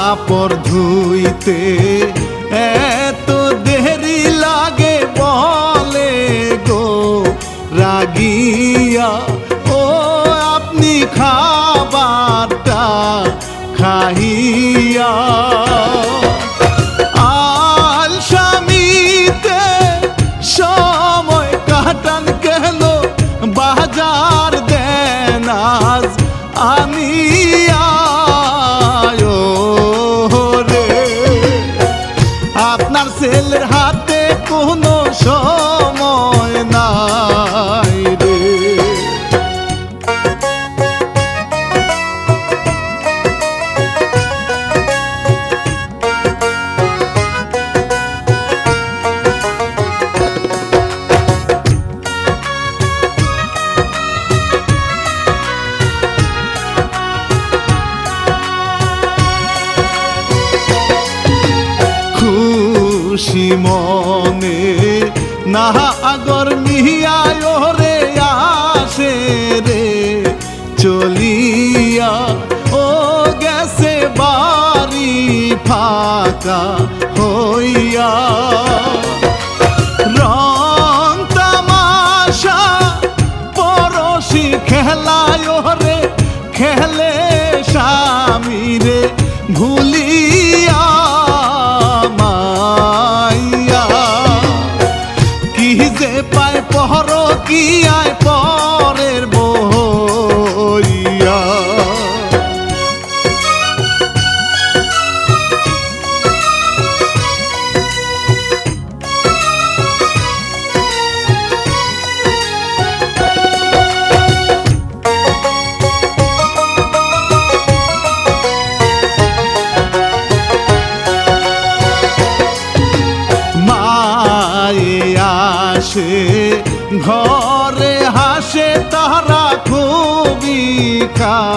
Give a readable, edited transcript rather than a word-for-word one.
কাপড় ধুইতে এত দেরি লাগে বলে গো রাগিয়া, ও আপনি খাবারটা খাইয়া। আলসামিতে সময় কাটান গেল, বাজার দেন আজ আনিয়া রে। আপনার ছেলের হাতে কোনো সময় নাই রে। খুশি মনে না আগর মিয়ায় রে আসে রে চলিয়া, ও গেছে বাড়ি ফাঁকা হইয়া। রং তামাশা পরশি খেলায় রে খেলে স্বামী রে ভুলিয়া। পায় পহর কি আয় পরের বইয়া। ঘরে হাসে তারা খুবই